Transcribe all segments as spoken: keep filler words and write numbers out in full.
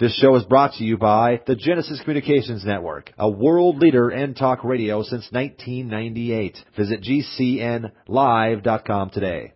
This show is brought to you by the Genesis Communications Network, a world leader in talk radio since nineteen ninety-eight. Visit G C N live dot com today.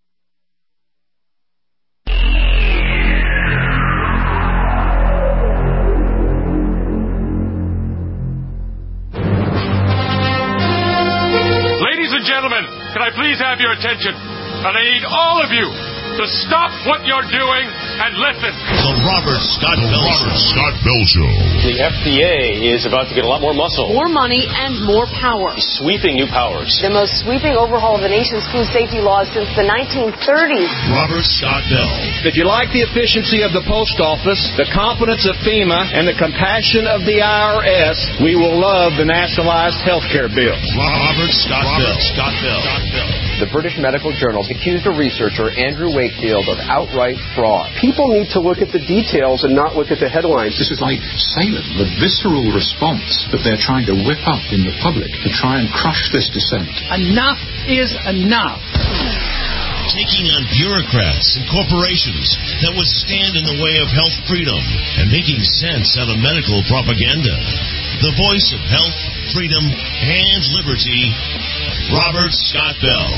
Ladies and gentlemen, can I please have your attention? And I need all of you to stop what you're doing and listen. The Robert Scott Bell Robert Scott Bell Show. The F D A is about to get a lot more muscle. More money and more power. Sweeping new powers. The most sweeping overhaul of the nation's food safety laws since the nineteen thirties. Robert Scott Bell. If you like the efficiency of the post office, the competence of FEMA, and the compassion of the I R S, we will love the nationalized health care bill. Robert Scott Bell. Robert Scott Bell. The British Medical Journal accused a researcher, Andrew Wakefield, of outright fraud. People need to look at the details and not look at the headlines. This is like Salem, the visceral response that they're trying to whip up in the public to try and crush this dissent. Enough is enough. Taking on bureaucrats and corporations that would stand in the way of health freedom and making sense out of medical propaganda. The voice of health, freedom, and liberty, Robert Scott Bell.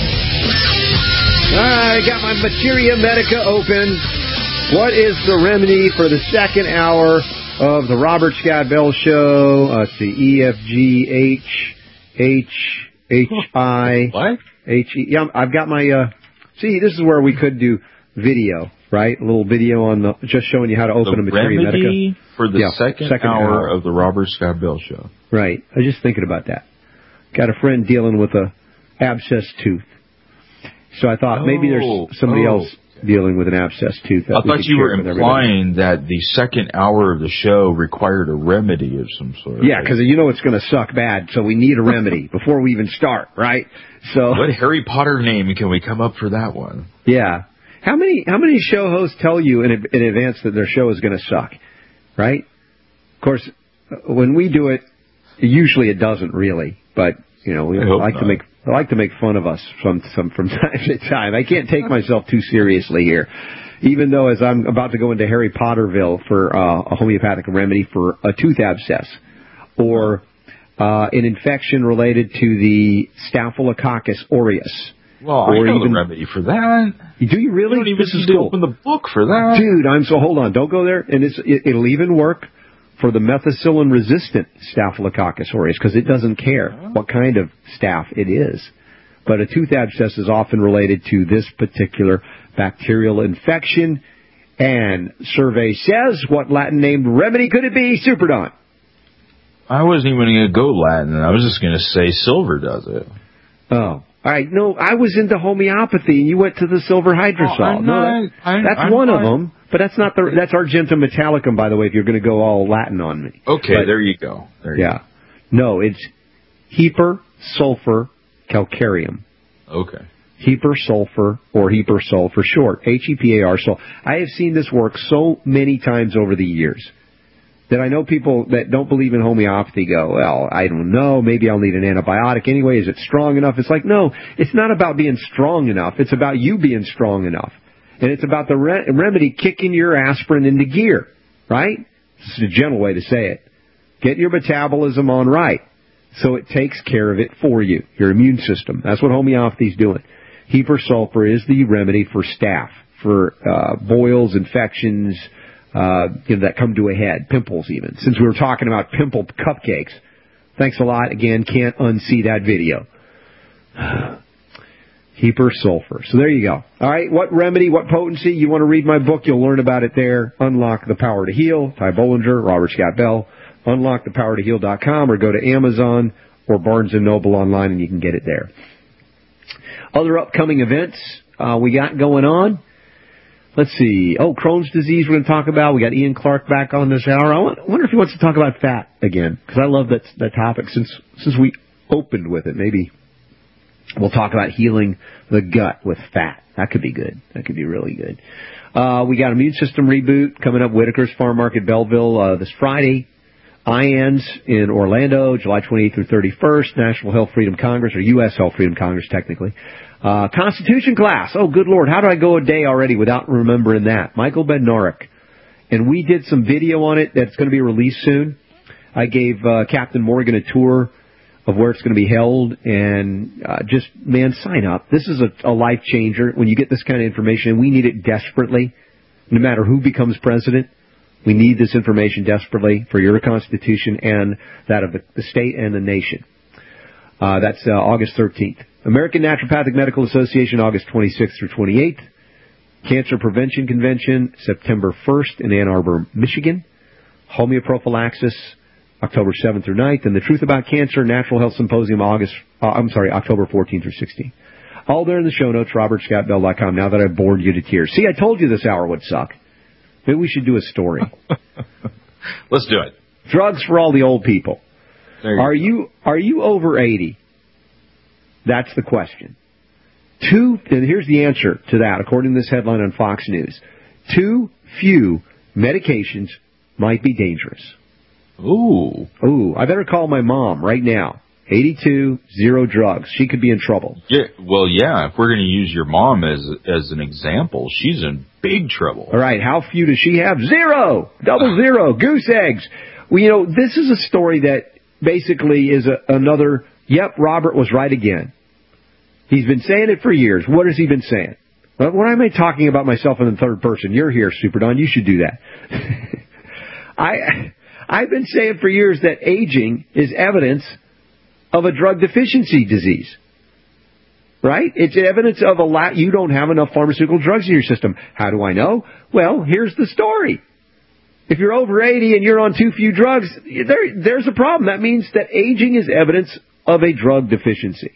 I got my Materia Medica open. What is the remedy for the second hour of the Robert Scott Bell Show? Uh, let's see, E, F, G, H, H, H, I, what? H, E. Yeah, I've got my, uh, see, this is where we could do video, right? A little video on the, just showing you how to open the a Materia remedy Medica. For the yeah, second, second hour, hour of the Robert Scott Bell Show. Right. I was just thinking about that. Got a friend dealing with a abscess tooth. So I thought oh, maybe there's somebody oh. else dealing with an abscess tooth. That I thought you were implying that the second hour of the show required a remedy of some sort. Yeah, because you know it's going to suck bad, so we need a remedy before we even start, right? So what Harry Potter name can we come up for that one? Yeah. How many how many show hosts tell you in, in advance that their show is going to suck, right? Of course, when we do it, usually it doesn't really, but you know we like not. to make. I like to make fun of us from, some, from time to time. I can't take myself too seriously here, even though as I'm about to go into Harry Potterville for uh, a homeopathic remedy for a tooth abscess or uh, an infection related to the Staphylococcus aureus. Well, I or know even, the remedy for that. Do you really? You don't even this need is to cool. open the book for that. Dude, I'm so, hold on, don't go there. And it's, it, it'll even work for the methicillin-resistant Staphylococcus aureus, because it doesn't care what kind of staph it is. But a tooth abscess is often related to this particular bacterial infection. And survey says, what Latin-named remedy could it be? Super Don. I wasn't even going to go Latin. I was just going to say silver does it. Oh. All right. No, I was into homeopathy, and you went to the silver hydrosol. Oh, I'm no, not, that, I'm, that's I'm one not. of them. But that's not the, that's Argentum Metallicum, by the way, if you're going to go all Latin on me. Okay, but, there you go. There you yeah. go. No, it's Hyper Sulfur Calcareum. Okay. Hyper Sulfur, or Hyper Sul for short. H E P A R Sul. I have seen this work so many times over the years that I know people that don't believe in homeopathy go, well, I don't know, maybe I'll need an antibiotic anyway. Is it strong enough? It's like, no, it's not about being strong enough. It's about you being strong enough. And it's about the re- remedy kicking your aspirin into gear, right? This is a gentle way to say it. Get your metabolism on right so it takes care of it for you, your immune system. That's what homeopathy is doing. Hyper Sulfur is the remedy for staph, for uh, boils, infections, uh, you know, that come to a head, pimples even. Since we were talking about pimpled cupcakes, thanks a lot. Again, can't unsee that video. Hyper Sulfur. So there you go. All right, what remedy, what potency? You want to read my book, you'll learn about it there. Unlock the Power to Heal, Ty Bollinger, Robert Scott Bell. unlock the power to heal dot com or go to Amazon or Barnes and Noble online and you can get it there. Other upcoming events uh, we got going on. Let's see. Oh, Crohn's disease we're going to talk about. We got Ian Clark back on this hour. I wonder if he wants to talk about fat again, because I love that that topic since since we opened with it. Maybe we'll talk about healing the gut with fat. That could be good. That could be really good. Uh, we got Immune System Reboot coming up, Whitaker's Farm Market, Belleville, uh, this Friday. I A N S in Orlando, July twenty-eighth through thirty-first. National Health Freedom Congress, or U S Health Freedom Congress, technically. Uh, Constitution class. Oh, good Lord. How do I go a day already without remembering that? Michael Bednarik And we did some video on it that's going to be released soon. I gave uh, Captain Morgan a tour of where it's going to be held, and uh, just, man, sign up. This is a, a life changer when you get this kind of information, and we need it desperately. No matter who becomes president, we need this information desperately for your Constitution and that of the, the state and the nation. Uh, that's uh, August thirteenth. American Naturopathic Medical Association, August twenty-sixth through twenty-eighth. Cancer Prevention Convention, September first in Ann Arbor, Michigan. Homeoprophylaxis, October seventh through ninth. And the Truth About Cancer Natural Health Symposium, August, uh, I'm sorry, October fourteenth through sixteenth. All there in the show notes, robert scott bell dot com, now that I've bored you to tears. See, I told you this hour would suck. Maybe we should do a story. Let's do it. Drugs for all the old people. You are go. you are you over eighty? That's the question. Two, and here's the answer to that, according to this headline on Fox News. Too few medications might be dangerous. Ooh. Ooh, I better call my mom right now. eighty-two, zero drugs. She could be in trouble. Yeah, well, yeah, if we're going to use your mom as as an example, she's in big trouble. All right, how few does she have? Zero! Double zero. Goose eggs. Well, you know, this is a story that basically is a, another, yep, Robert was right again. He's been saying it for years. What has he been saying? Well, why am I talking about myself in the third person? You're here, Super Don. You should do that. I, I've been saying for years that aging is evidence of a drug deficiency disease. Right? It's evidence of a lot. You don't have enough pharmaceutical drugs in your system. How do I know? Well, here's the story. If you're over eighty and you're on too few drugs, there, there's a problem. That means that aging is evidence of a drug deficiency.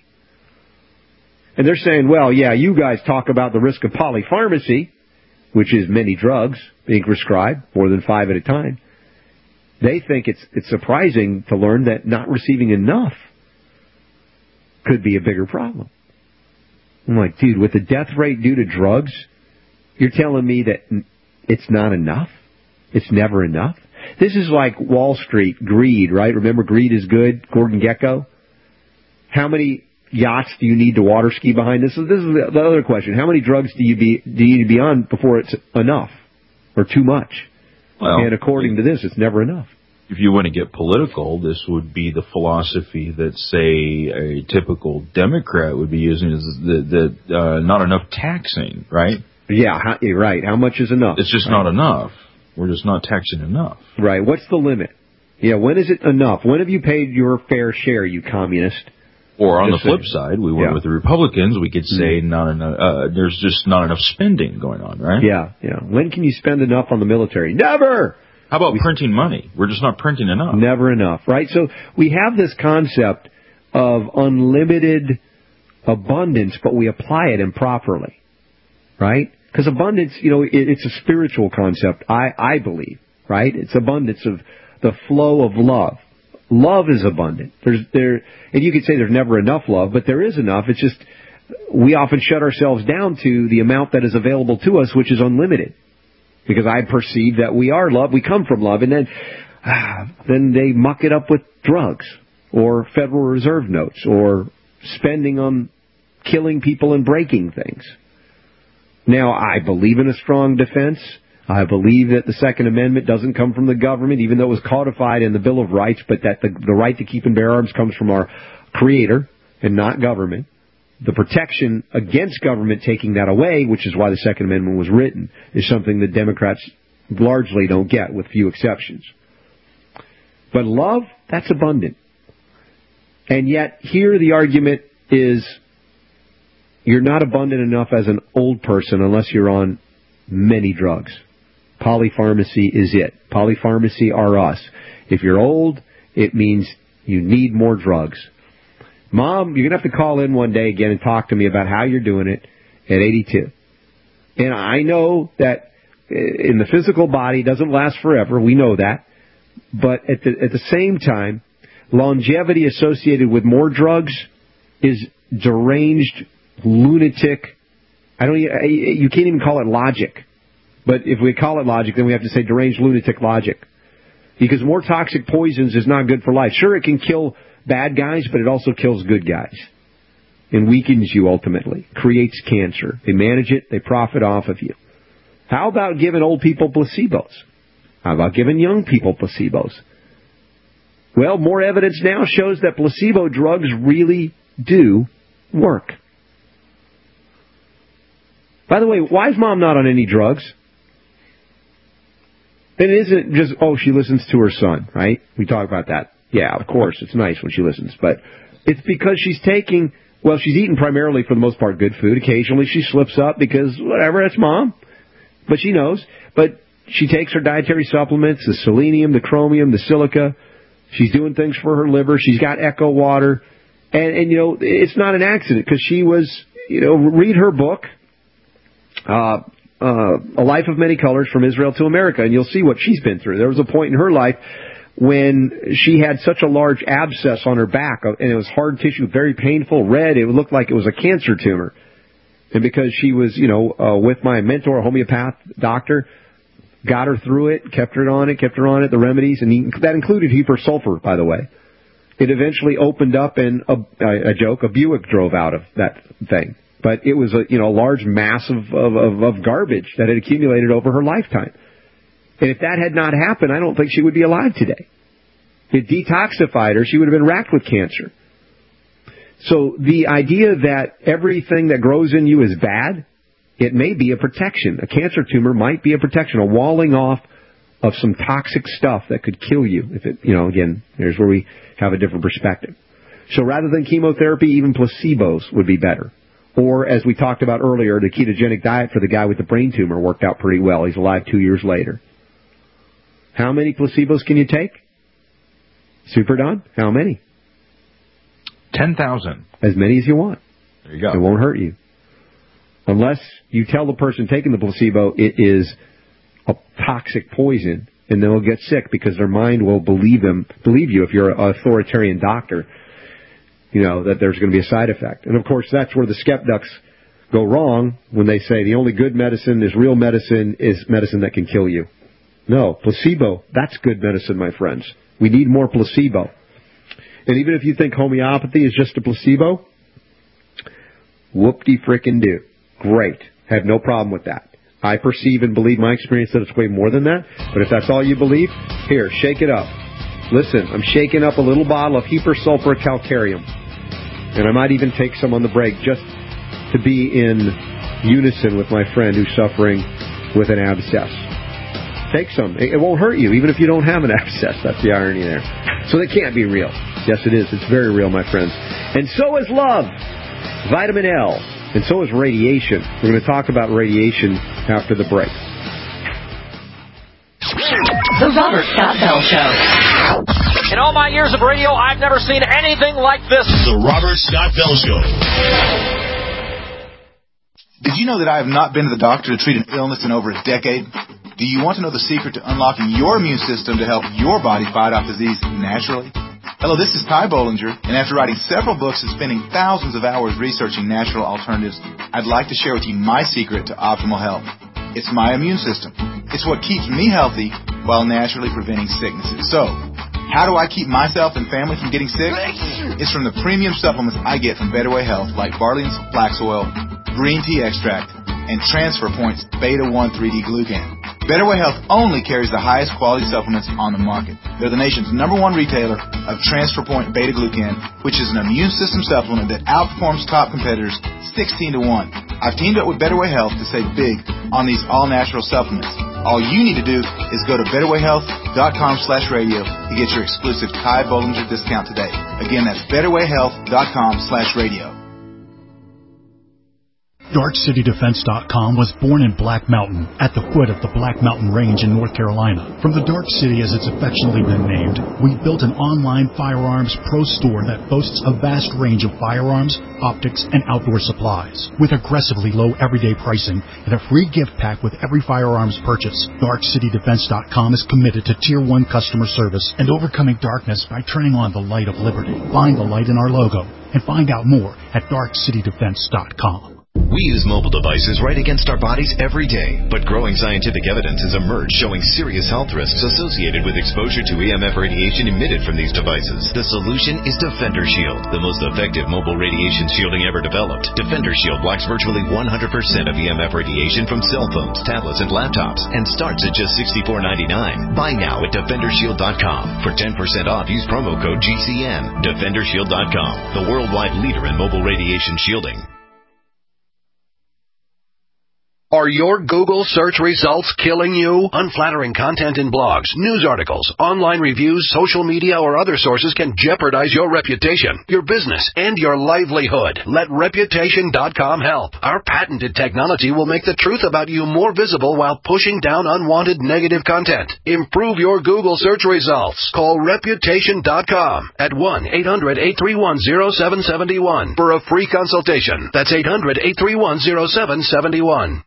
And they're saying, well, yeah, you guys talk about the risk of polypharmacy, which is many drugs being prescribed, more than five at a time. They think it's it's surprising to learn that not receiving enough could be a bigger problem. I'm like, dude, with the death rate due to drugs, you're telling me that it's not enough? It's never enough? This is like Wall Street, greed, right? Remember, greed is good, Gordon Gekko? How many yachts do you need to water ski behind? This is, this is the other question. How many drugs do you be do you need to be on before it's enough or too much? Well, and according to this, it's never enough. If you want to get political, this would be the philosophy that, say, a typical Democrat would be using, is that uh, not enough taxing, right? Yeah, how, right. How much is enough? It's just right. not enough. We're just not taxing enough. Right. What's the limit? Yeah, when is it enough? When have you paid your fair share, you communist? Or on Just the flip saying. side, we went Yeah. with the Republicans. We could say mm-hmm. not enough. Uh, there's just not enough spending going on, right? Yeah, yeah. When can you spend enough on the military? Never. How about we, printing money? We're just not printing enough. Never enough, right? So we have this concept of unlimited abundance, but we apply it improperly, right? Because abundance, you know, it, it's a spiritual concept. I I believe, right? It's abundance of the flow of love. Love is abundant. There's there, and you could say there's never enough love, but there is enough. It's just we often shut ourselves down to the amount that is available to us, which is unlimited. Because I perceive that we are love, we come from love, and then ah, then they muck it up with drugs or Federal Reserve notes or spending on killing people and breaking things. Now, I believe in a strong defense. I believe that the Second Amendment doesn't come from the government, even though it was codified in the Bill of Rights, but that the, the right to keep and bear arms comes from our Creator and not government. The protection against government taking that away, which is why the Second Amendment was written, is something that Democrats largely don't get, with few exceptions. But love, that's abundant. And yet, here the argument is you're not abundant enough as an old person unless you're on many drugs. Polypharmacy is it. Polypharmacy are us. If you're old, it means you need more drugs. Mom, you're going to have to call in one day again and talk to me about how you're doing it at eighty-two. And I know that in the physical body, it doesn't last forever. We know that. But at the, at the same time, longevity associated with more drugs is deranged, lunatic. I don't. You can't even call it logic. But if we call it logic, then we have to say deranged, lunatic logic. Because more toxic poisons is not good for life. Sure, it can kill bad guys, but it also kills good guys. And weakens you ultimately. Creates cancer. They manage it. They profit off of you. How about giving old people placebos? How about giving young people placebos? Well, more evidence now shows that placebo drugs really do work. By the way, why is Mom not on any drugs? And it isn't just, oh, she listens to her son, right? We talk about that. Yeah, of course, it's nice when she listens. But it's because she's taking, well, she's eating primarily, for the most part, good food. Occasionally she slips up because, whatever, that's Mom. But she knows. But she takes her dietary supplements, the selenium, the chromium, the silica. She's doing things for her liver. She's got Echo Water. And, and you know, it's not an accident because she was, you know, read her book, uh, uh, A Life of Many Colors from Israel to America, and you'll see what she's been through. There was a point in her life when she had such a large abscess on her back, and it was hard tissue, very painful, red. It looked like it was a cancer tumor. And because she was, you know, uh, with my mentor, a homeopath doctor, got her through it, kept her on it, kept her on it, the remedies, and he, that included hypersulfur, by the way. It eventually opened up, and a, a joke, a Buick drove out of that thing. But it was a, you know, a large mass of, of, of garbage that had accumulated over her lifetime. And if that had not happened, I don't think she would be alive today. It detoxified her. She would have been racked with cancer. So the idea that everything that grows in you is bad, it may be a protection. A cancer tumor might be a protection, a walling off of some toxic stuff that could kill you. If it, you know, again, here's where we have a different perspective. So rather than chemotherapy, even placebos would be better. Or, as we talked about earlier, the ketogenic diet for the guy with the brain tumor worked out pretty well. He's alive two years later. How many placebos can you take? Super Don, how many? ten thousand. As many as you want. There you go. It won't hurt you. Unless you tell the person taking the placebo it is a toxic poison, and they'll get sick because their mind will believe them, believe you if you're an authoritarian doctor, you know, that there's going to be a side effect. And, of course, that's where the skeptics go wrong when they say the only good medicine is real medicine is medicine that can kill you. No, placebo, that's good medicine, my friends. We need more placebo. And even if you think homeopathy is just a placebo, whoop-de-frickin-do. Great. Have no problem with that. I perceive and believe my experience that it's way more than that. But if that's all you believe, here, shake it up. Listen, I'm shaking up a little bottle of hypersulfuric calcareum. And I might even take some on the break just to be in unison with my friend who's suffering with an abscess. Take some. It won't hurt you, even if you don't have an abscess. That's the irony there. So they can't be real. Yes, it is. It's very real, my friends. And so is love. Vitamin L. And so is radiation. We're going to talk about radiation after the break. The Robert Scott Bell Show. In all my years of radio, I've never seen anything like this. The Robert Scott Bell Show. Did you know that I have not been to the doctor to treat an illness in over a decade? Do you want to know the secret to unlocking your immune system to help your body fight off disease naturally? Hello, this is Ty Bollinger, and after writing several books and spending thousands of hours researching natural alternatives, I'd like to share with you my secret to optimal health. It's my immune system. It's what keeps me healthy while naturally preventing sicknesses. So, how do I keep myself and family from getting sick? It's from the premium supplements I get from Better Way Health, like barley and flax oil, green tea extract, and Transfer Point's Beta one three D Glucan. Better Way Health only carries the highest quality supplements on the market. They're the nation's number one retailer of Transfer Point Beta Glucan, which is an immune system supplement that outperforms top competitors sixteen to one. I've teamed up with Better Way Health to save big on these all-natural supplements. All you need to do is go to betterwayhealth.com slash radio to get your exclusive Ty Bollinger discount today. Again, that's betterwayhealth.com slash radio. Dark City Defense dot com was born in Black Mountain, at the foot of the Black Mountain Range in North Carolina. From the Dark City, as it's affectionately been named, we built an online firearms pro store that boasts a vast range of firearms, optics, and outdoor supplies. With aggressively low everyday pricing and a free gift pack with every firearms purchase, Dark City Defense dot com is committed to Tier one customer service and overcoming darkness by turning on the light of liberty. Find the light in our logo and find out more at Dark City Defense dot com. We use mobile devices right against our bodies every day, but growing scientific evidence has emerged showing serious health risks associated with exposure to E M F radiation emitted from these devices. The solution is Defender Shield, the most effective mobile radiation shielding ever developed. Defender Shield blocks virtually one hundred percent of E M F radiation from cell phones, tablets, and laptops, and starts at just sixty-four ninety-nine. Buy now at defender shield dot com. For ten percent off, use promo code G C N. defender shield dot com, the worldwide leader in mobile radiation shielding. Are your Google search results killing you? Unflattering content in blogs, news articles, online reviews, social media, or other sources can jeopardize your reputation, your business, and your livelihood. Let reputation dot com help. Our patented technology will make the truth about you more visible while pushing down unwanted negative content. Improve your Google search results. Call reputation dot com at one eight hundred eight three one zero seven seven one for a free consultation. That's eight hundred eight three one zero seven seven one.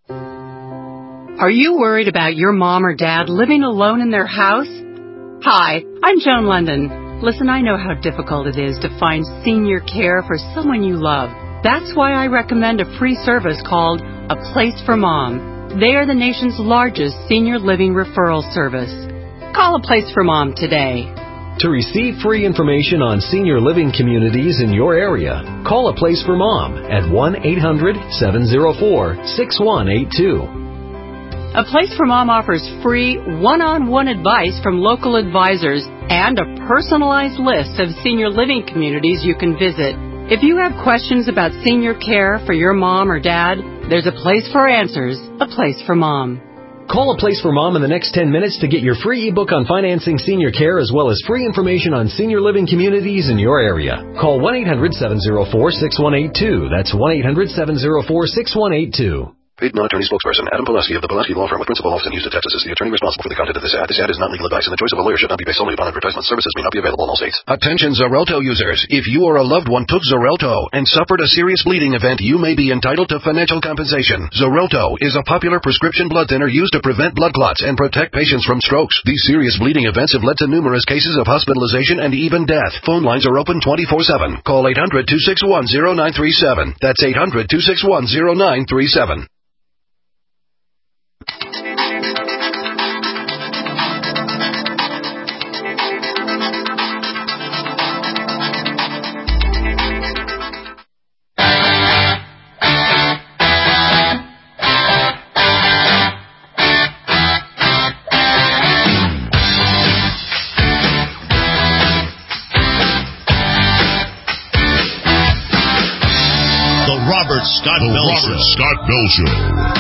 Are you worried about your mom or dad living alone in their house? Hi, I'm Joan London. Listen, I know how difficult it is to find senior care for someone you love. That's why I recommend a free service called A Place for Mom. They are the nation's largest senior living referral service. Call A Place for Mom today. To receive free information on senior living communities in your area, call A Place for Mom at one eight hundred seven oh four six one eight two. A Place for Mom offers free one-on-one advice from local advisors and a personalized list of senior living communities you can visit. If you have questions about senior care for your mom or dad, there's a place for answers, A Place for Mom. Call A Place for Mom in the next ten minutes to get your free ebook on financing senior care as well as free information on senior living communities in your area. Call one eight hundred seven oh four six one eight two. That's one eight hundred seven oh four six one eight two. Paid non-attorney spokesperson Adam Pulaski of the Pulaski Law Firm with principal office in Houston, Texas is the attorney responsible for the content of this ad. This ad is not legal advice, and the choice of a lawyer should not be based solely upon advertisement. Services may not be available in all states. Attention Xarelto users. If you or a loved one took Xarelto and suffered a serious bleeding event, you may be entitled to financial compensation. Xarelto is a popular prescription blood thinner used to prevent blood clots and protect patients from strokes. These serious bleeding events have led to numerous cases of hospitalization and even death. Phone lines are open twenty-four seven. Call eight hundred two six one zero nine three seven. That's eight hundred two six one zero nine three seven. Scott the Bell Robert Show. Scott Bell Show.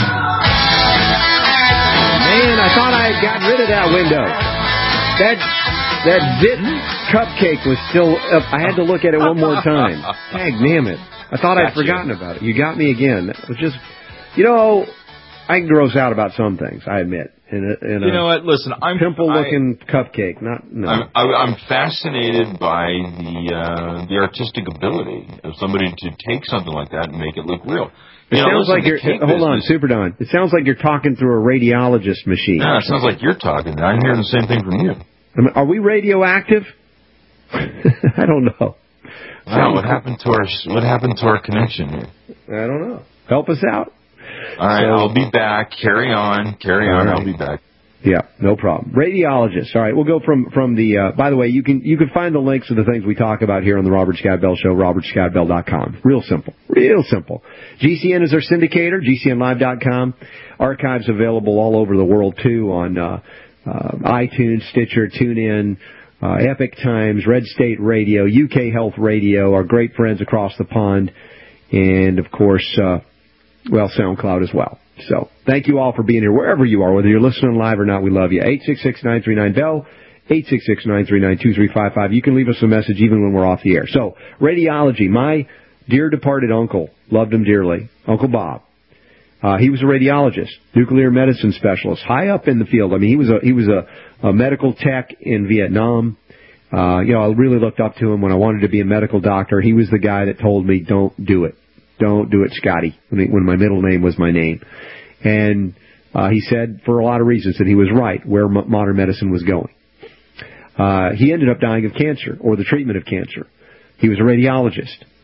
Man, I thought I had gotten rid of that window. That that bit cupcake was still up. I had to look at it one more time. Dang, damn it. I thought I'd forgotten about it. You got me again. It was just, you know, I can gross out about some things, I admit. In a, in you know what? Listen, I'm pimple-looking cupcake. Not no. I'm, I'm fascinated by the uh, the artistic ability of somebody to take something like that and make it look real. It you sounds know, listen, like you're. Hold on, Super Don. It sounds like you're talking through a radiologist machine. No, it sounds like you're talking. I'm hearing the same thing from you. I mean, are we radioactive? I don't know. Wow, what happened to our what happened to our connection here? I don't know. Help us out. All right, so, I'll be back. Carry on, carry on. Right. I'll be back. Yeah, no problem. Radiologist. All right, we'll go from from the. Uh, by the way, you can you can find the links to the things we talk about here on the Robert Scott Bell Show. robert scott bell dot com. Real simple. Real simple. G C N is our syndicator. G C N live dot com. Archives available all over the world too on uh, uh, iTunes, Stitcher, TuneIn, uh, Epic Times, Red State Radio, U K Health Radio. Our great friends across the pond, and of course. Uh, Well, SoundCloud as well. So, thank you all for being here, wherever you are, whether you're listening live or not, we love you. eight six six, nine three nine, B E L L, eight six six, nine three nine, two three five five. You can leave us a message even when we're off the air. So, radiology. My dear departed uncle, loved him dearly, Uncle Bob. Uh, he was a radiologist, nuclear medicine specialist, high up in the field. I mean, he was a, he was a, a medical tech in Vietnam. Uh, you know, I really looked up to him when I wanted to be a medical doctor. He was the guy that told me, don't do it. Don't do it, Scotty, when, he, when my middle name was my name. And uh, he said, for a lot of reasons, that he was right where m- modern medicine was going. Uh, he ended up dying of cancer, or the treatment of cancer. He was a radiologist.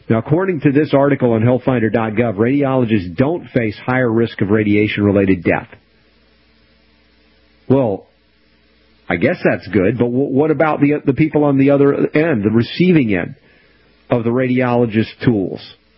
Now, according to this article on health finder dot gov, radiologists don't face higher risk of radiation-related death. Well, I guess that's good, but w- what about the the people on the other end, the receiving end of the radiologist tools?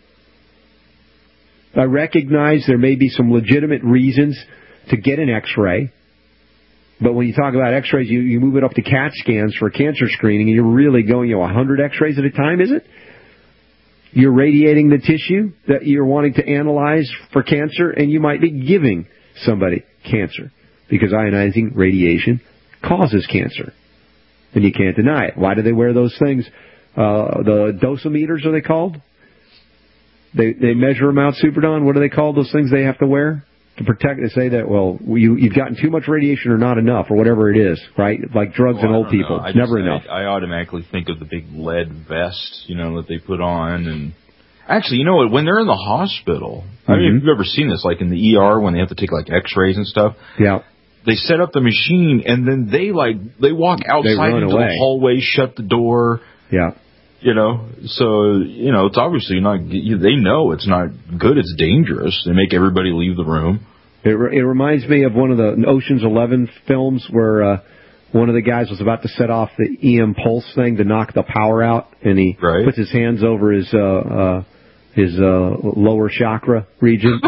I recognize there may be some legitimate reasons to get an X-ray, but when you talk about X-rays, you, you move it up to CAT scans for cancer screening, and you're really going, you know, one hundred X-rays at a time, is it? You're radiating the tissue that you're wanting to analyze for cancer, and you might be giving somebody cancer because ionizing radiation causes cancer, and you can't deny it. Why do they wear those things? Uh, the dosimeters, are they called? They they measure them out, Superdon. What are they called, those things they have to wear to protect? They say that, well, you, you've gotten too much radiation or not enough or whatever it is, right? Like drugs well, and old people. It's never enough. I, I automatically think of the big lead vest, you know, that they put on. And actually, you know what? When they're in the hospital, mm-hmm. I mean, if you've ever seen this, like in the E R when they have to take like X-rays and stuff. Yeah. They set up the machine, and then they, like, they walk outside they into away. the hallway, shut the door. Yeah. You know, so, you know, it's obviously not, they know it's not good, it's dangerous. They make everybody leave the room. It, it reminds me of one of the Ocean's Eleven films where uh, one of the guys was about to set off the E M pulse thing to knock the power out, and he right. puts his hands over his, uh, uh, his uh, lower chakra region.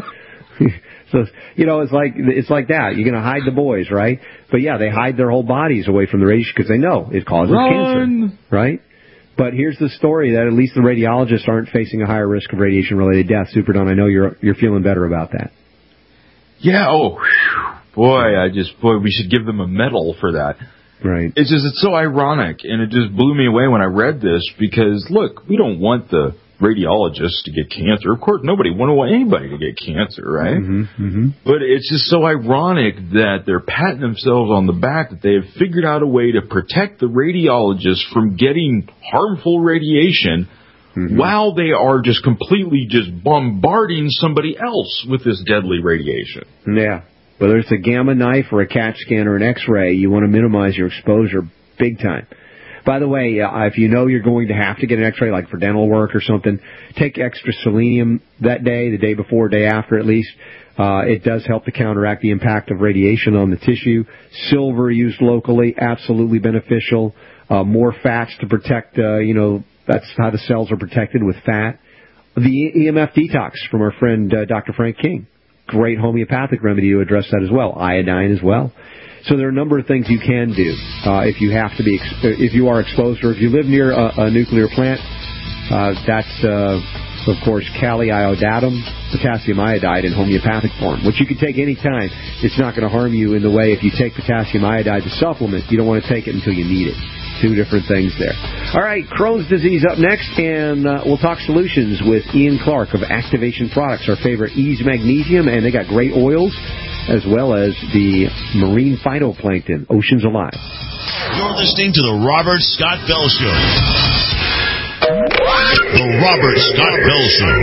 So, you know, it's like it's like that. You're going to hide the boys, right? But, yeah, they hide their whole bodies away from the radiation because they know it causes Run. cancer, right? But here's the story that at least the radiologists aren't facing a higher risk of radiation-related death. Superdon, I know you're you're feeling better about that. Yeah, oh, whew, boy, I just, boy, we should give them a medal for that. Right. It's just, it's so ironic, and it just blew me away when I read this because, look, we don't want the radiologists to get cancer. Of course, nobody wouldn't want anybody to get cancer, right? Mm-hmm, mm-hmm. But it's just so ironic that they're patting themselves on the back that they have figured out a way to protect the radiologists from getting harmful radiation mm-hmm. while they are just completely just bombarding somebody else with this deadly radiation. Yeah. Whether it's a gamma knife or a CAT scan or an X-ray, you want to minimize your exposure big time. By the way, uh, if you know you're going to have to get an X-ray, like for dental work or something, take extra selenium that day, the day before, day after at least. Uh, it does help to counteract the impact of radiation on the tissue. Silver used locally, absolutely beneficial. Uh, more fats to protect, uh, you know, that's how the cells are protected with fat. The E M F detox from our friend uh, Doctor Frank King. Great homeopathic remedy to address that as well. Iodine as well. So there are a number of things you can do uh, if you have to be, ex- if you are exposed, or if you live near a, a nuclear plant. Uh, that's, uh, of course, kaliiodatum, potassium iodide in homeopathic form, which you can take any time. It's not going to harm you in the way if you take potassium iodide to supplement. You don't want to take it until you need it. Two different things there. All right, Crohn's disease up next, and uh, we'll talk solutions with Ian Clark of Activation Products, our favorite Ease Magnesium, and they got great oils, as well as the marine phytoplankton, Oceans Alive. You're listening to the Robert Scott Bell Show. The Robert Scott Bell Show.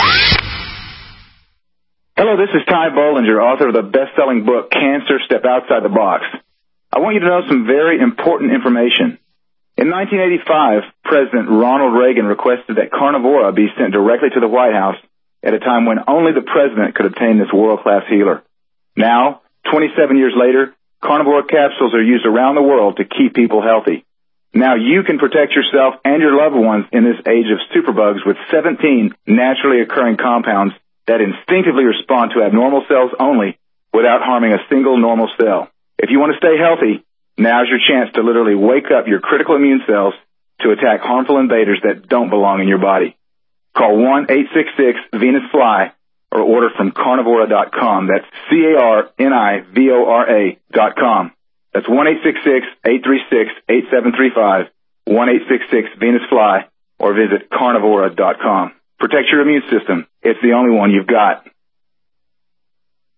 Hello, this is Ty Bollinger, author of the best-selling book, Cancer, Step Outside the Box. I want you to know some very important information. In nineteen eighty-five, President Ronald Reagan requested that Carnivora be sent directly to the White House at a time when only the president could obtain this world-class healer. Now, twenty-seven years later, Carnivora capsules are used around the world to keep people healthy. Now you can protect yourself and your loved ones in this age of superbugs with seventeen naturally occurring compounds that instinctively respond to abnormal cells only without harming a single normal cell. If you want to stay healthy, now's your chance to literally wake up your critical immune cells to attack harmful invaders that don't belong in your body. Call one eight six six Venus Fly or order from carnivora dot com. That's C A R N I V O R A dot com. That's one eight six six, eight three six, eight seven three five, one eight six six Venus Fly, or visit carnivora dot com. Protect your immune system. It's the only one you've got.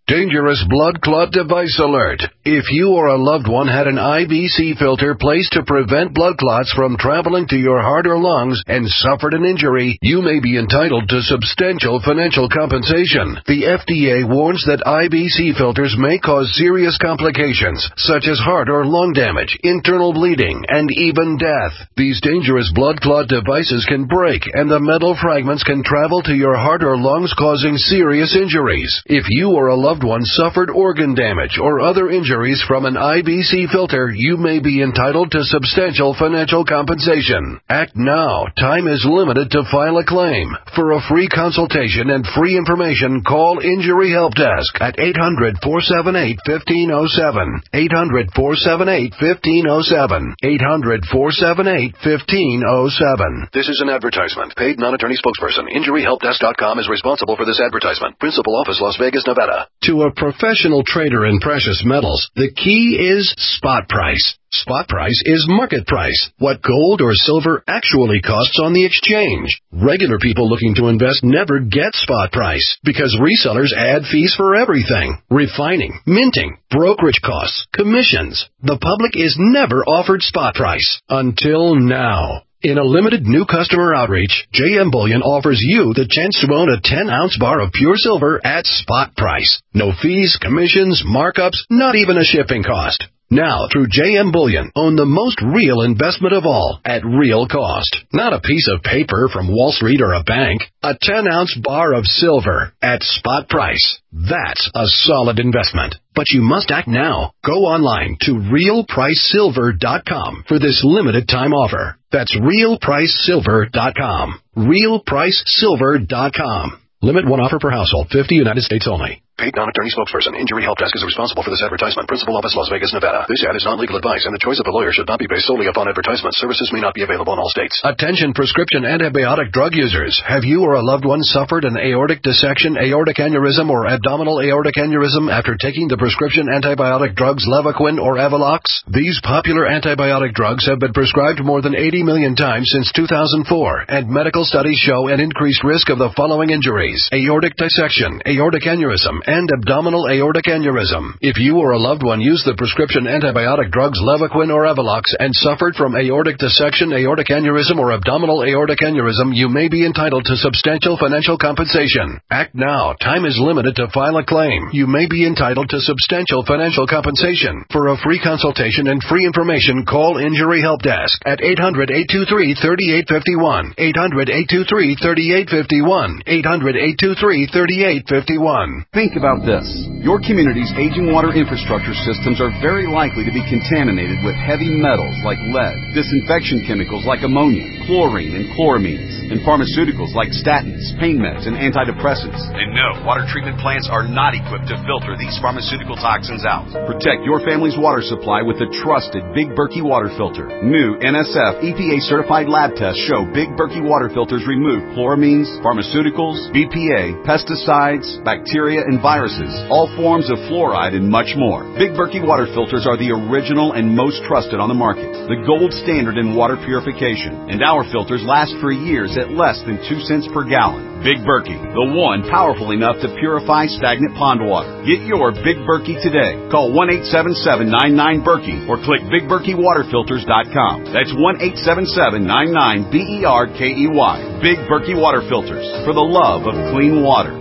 Dangerous blood clot device alert. If you or a loved one had an I B C filter placed to prevent blood clots from traveling to your heart or lungs and suffered an injury, you may be entitled to substantial financial compensation. The F D A warns that I B C filters may cause serious complications, such as heart or lung damage, internal bleeding, and even death. These dangerous blood clot devices can break, and the metal fragments can travel to your heart or lungs, causing serious injuries. If you or a loved one suffered organ damage or other injuries from an I B C filter, you may be entitled to substantial financial compensation. Act now. Time is limited to file a claim. For a free consultation and free information, call Injury Help Desk at eight hundred, four seven eight, one five zero seven. eight hundred, four seven eight, one five zero seven. eight hundred, four seven eight, one five zero seven. This is an advertisement. Paid non-attorney spokesperson. Injury Help Desk dot com is responsible for this advertisement. Principal office, Las Vegas, Nevada. To a professional trader in precious metals, the key is spot price. Spot price is market price, what gold or silver actually costs on the exchange. Regular people looking to invest never get spot price because resellers add fees for everything. Refining, minting, brokerage costs, commissions. The public is never offered spot price until now. In a limited new customer outreach, J M Bullion offers you the chance to own a ten ounce bar of pure silver at spot price. No fees, commissions, markups, not even a shipping cost. Now, through J M Bullion, own the most real investment of all at real cost. Not a piece of paper from Wall Street or a bank. A ten ounce bar of silver at spot price. That's a solid investment. But you must act now. Go online to real price silver dot com for this limited time offer. That's real price silver dot com. real price silver dot com. Limit one offer per household. fifty United States only. Paid non-attorney spokesperson. Injury Help Desk is responsible for this advertisement. Principal office, Las Vegas, Nevada. This ad is not legal advice, and the choice of a lawyer should not be based solely upon advertisement. Services may not be available in all states. Attention prescription antibiotic drug users. Have you or a loved one suffered an aortic dissection, aortic aneurysm, or abdominal aortic aneurysm after taking the prescription antibiotic drugs Levaquin or Avelox? These popular antibiotic drugs have been prescribed more than eighty million times since two thousand four, and medical studies show an increased risk of the following injuries: aortic dissection, aortic aneurysm, and abdominal aortic aneurysm. If you or a loved one used the prescription antibiotic drugs Levaquin or Avelox and suffered from aortic dissection, aortic aneurysm, or abdominal aortic aneurysm, you may be entitled to substantial financial compensation. Act now. Time is limited to file a claim. You may be entitled to substantial financial compensation. For a free consultation and free information, call Injury Help Desk at eight hundred, eight two three, three eight five one. eight hundred, eight two three, three eight five one. eight hundred, eight two three, three eight five one. Think about this. Your community's aging water infrastructure systems are very likely to be contaminated with heavy metals like lead, disinfection chemicals like ammonia, chlorine and chloramines, and pharmaceuticals like statins, pain meds, and antidepressants. And no, water treatment plants are not equipped to filter these pharmaceutical toxins out. Protect your family's water supply with the trusted Big Berkey water filter. New N S F E P A-certified lab tests show Big Berkey water filters remove chloramines, pharmaceuticals, B P A, pesticides, bacteria, and viruses, all forms of fluoride, and much more. Big Berkey water filters are the original and most trusted on the market, the gold standard in water purification, and our filters last for years at less than two cents per gallon. Big Berkey, the one powerful enough to purify stagnant pond water. Get your Big Berkey today. Call one eight seven seven, nine nine, Berkey or click big berkey water filters dot com. That's one eight seven seven, nine nine, B E R K E Y. Big Berkey water filters, for the love of clean water.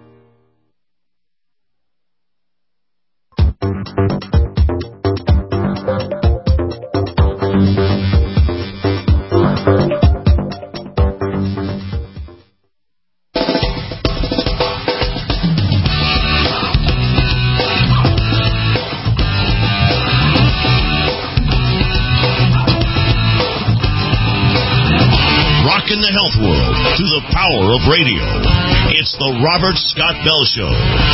In the health world through the power of radio. It's the Robert Scott Bell Show.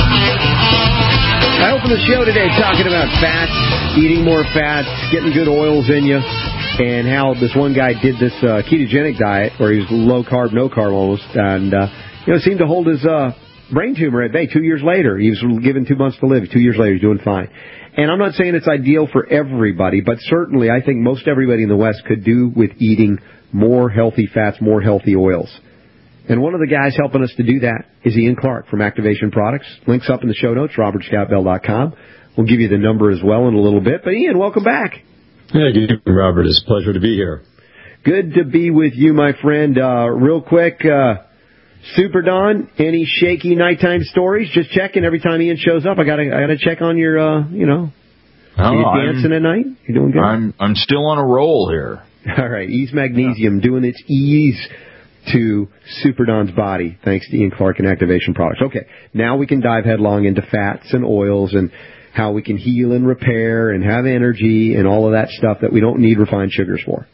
I opened the show today talking about fats, eating more fats, getting good oils in you, and how this one guy did this uh, ketogenic diet where he was low carb, no carb almost, and uh, you know seemed to hold his uh, brain tumor at bay. Two years later, he was given two months to live. Two years later, he's doing fine. And I'm not saying it's ideal for everybody, but certainly I think most everybody in the West could do with eating more healthy fats, more healthy oils. And one of the guys helping us to do that is Ian Clark from Activation Products. Links up in the show notes, robert scott bell dot com. We'll give you the number as well in a little bit. But Ian, welcome back. Yeah, good evening, Robert. It's a pleasure to be here. Good to be with you, my friend. Uh, real quick, uh, Super Don, any shaky nighttime stories? Just checking every time Ian shows up. I gotta, I gotta check on your, uh, you know, oh, are you dancing I'm, at night? You doing good? I'm, I'm still on a roll here. All right, Ease Magnesium doing its ease to Super Don's body, thanks to Ian Clark and Activation Products. Okay, now we can dive headlong into fats and oils and how we can heal and repair and have energy and all of that stuff that we don't need refined sugars for.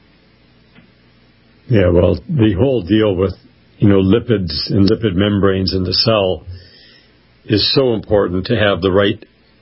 Yeah, well, the whole deal with, you know, lipids and lipid membranes in the cell is so important to have the right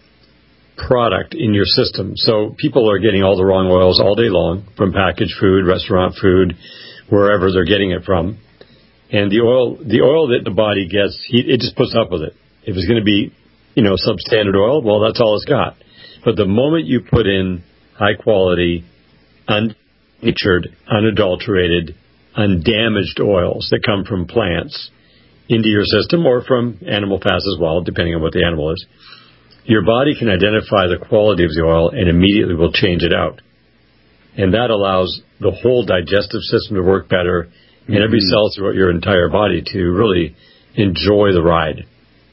product in your system. So people are getting all the wrong oils all day long from packaged food, restaurant food, wherever they're getting it from. And the oil the oil that the body gets, it just puts up with it. If it's going to be, you know, substandard oil, well, that's all it's got. But the moment you put in high quality, unnatured, unadulterated, undamaged oils that come from plants into your system or from animal fats as well, depending on what the animal is, your body can identify the quality of the oil and immediately will change it out. And that allows the whole digestive system to work better and every mm-hmm. cell throughout your entire body to really enjoy the ride.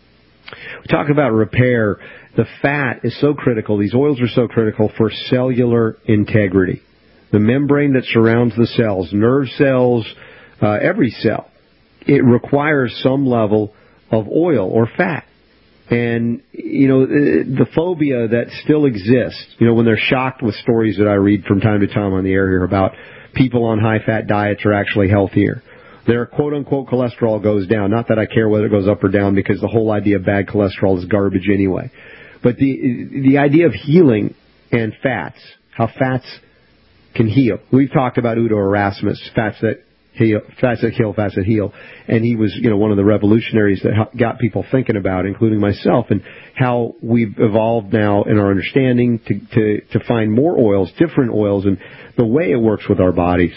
We talk about repair. The fat is so critical. These oils are so critical for cellular integrity. The membrane that surrounds the cells, nerve cells, uh, every cell, it requires some level of oil or fat. And, you know, the phobia that still exists, you know, when they're shocked with stories that I read from time to time on the air here about people on high-fat diets are actually healthier. Their quote-unquote cholesterol goes down. Not that I care whether it goes up or down, because the whole idea of bad cholesterol is garbage anyway. But the the idea of healing and fats, how fats can heal. We've talked about Udo Erasmus, fats that heal, fats that kill, fats that heal. And he was, you know, one of the revolutionaries that got people thinking about, including myself, and how we've evolved now in our understanding to, to, to find more oils, different oils, and the way it works with our bodies.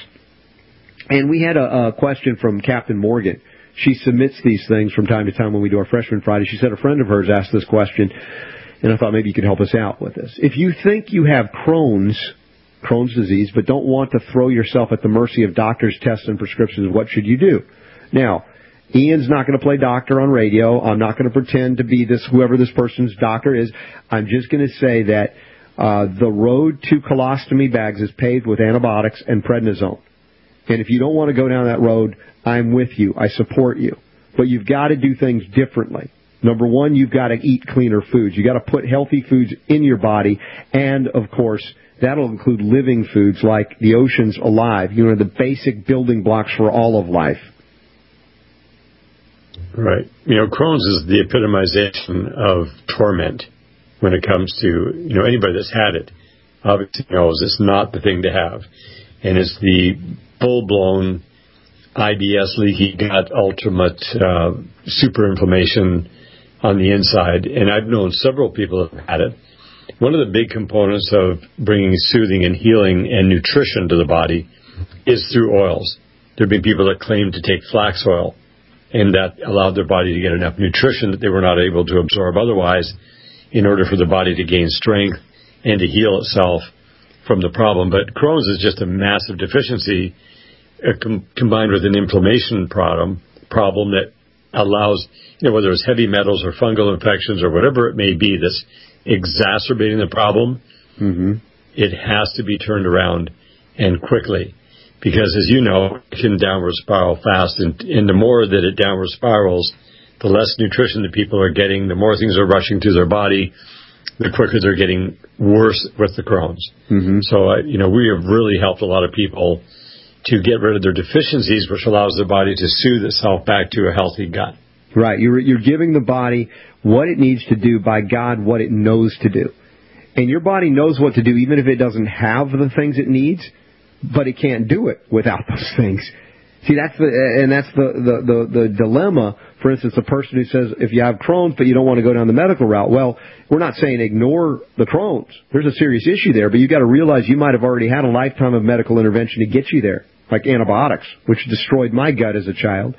And we had a, a question from Captain Morgan. She submits these things from time to time when we do our Freshman Friday. She said a friend of hers asked this question, and I thought maybe you could help us out with this. If you think you have Crohn's, Crohn's disease, but don't want to throw yourself at the mercy of doctors' tests and prescriptions, what should you do? Now, Ian's not going to play doctor on radio. I'm not going to pretend to be this, whoever this person's doctor is. I'm just going to say that uh, the road to colostomy bags is paved with antibiotics and prednisone. And if you don't want to go down that road, I'm with you. I support you. But you've got to do things differently. Number one, you've got to eat cleaner foods. You've got to put healthy foods in your body. And, of course, that'll include living foods like the oceans alive. You know, the basic building blocks for all of life. Right. You know, Crohn's is the epitomization of torment when it comes to, you know, anybody that's had it obviously knows it's not the thing to have. And it's the full-blown I B S, leaky gut, ultimate uh, super inflammation on the inside. And I've known several people who have had it. One of the big components of bringing soothing and healing and nutrition to the body is through oils. There have been people that claim to take flax oil, and that allowed their body to get enough nutrition that they were not able to absorb otherwise in order for the body to gain strength and to heal itself from the problem. But Crohn's is just a massive deficiency uh, com- combined with an inflammation problem, problem that allows, you know, whether it's heavy metals or fungal infections or whatever it may be that's exacerbating the problem, mm-hmm. it has to be turned around and quickly. Because, as you know, it can downward spiral fast, and, and the more that it downward spirals, the less nutrition that people are getting, the more things are rushing through their body, the quicker they're getting worse with the Crohn's. Mm-hmm. So, uh, you know, we have really helped a lot of people to get rid of their deficiencies, which allows their body to soothe itself back to a healthy gut. Right. You're, you're giving the body what it needs to do, by God, what it knows to do. And your body knows what to do, even if it doesn't have the things it needs, but it can't do it without those things. See, that's the, and that's the, the, the, the dilemma. For instance, a person who says, if you have Crohn's, but you don't want to go down the medical route, well, we're not saying ignore the Crohn's. There's a serious issue there, but you've got to realize you might have already had a lifetime of medical intervention to get you there, like antibiotics, which destroyed my gut as a child.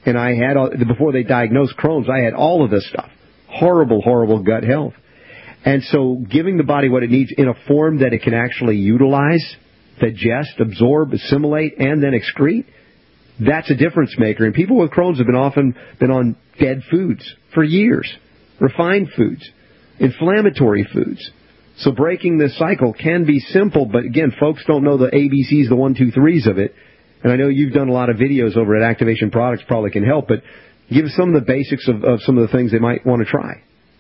And I had, all, before they diagnosed Crohn's, I had all of this stuff. Horrible, horrible gut health. And so giving the body what it needs in a form that it can actually utilize, digest, absorb, assimilate, and then excrete, that's a difference maker. And people with Crohn's have been often been on dead foods for years, refined foods, inflammatory foods. So breaking this cycle can be simple, but again, folks don't know the A B Cs, the one, two, threes of it. And I know you've done a lot of videos over at Activation Products, probably can help, but give us some of the basics of, of some of the things they might want to try.